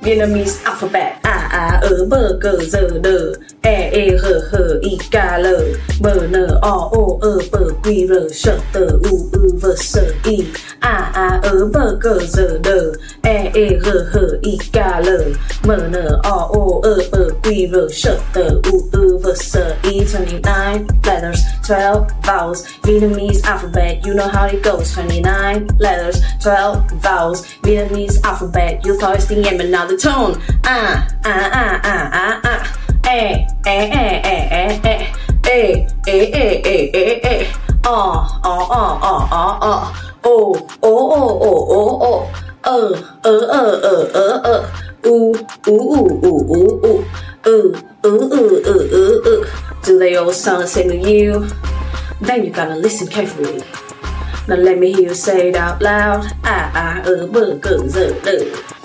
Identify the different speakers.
Speaker 1: Vietnamese alphabet. B, G, Z, D, E, H, I, K, L, M, N, O, P, Q, R, S, T, U, V, S, I. B, G, Z, D, E, H, I, K, L, M, N, O, P, Q, R, S, T, U, V, S, I. 29 letters, 12 vowels. Vietnamese alphabet, you know how it goes. 29 letters, 12 vowels. Vietnamese alphabet, you thought it's the end, but now the tone. Do they all sound the same to you? Then you gotta listen carefully. Now let me hear you say it out loud. B, G, Z, D.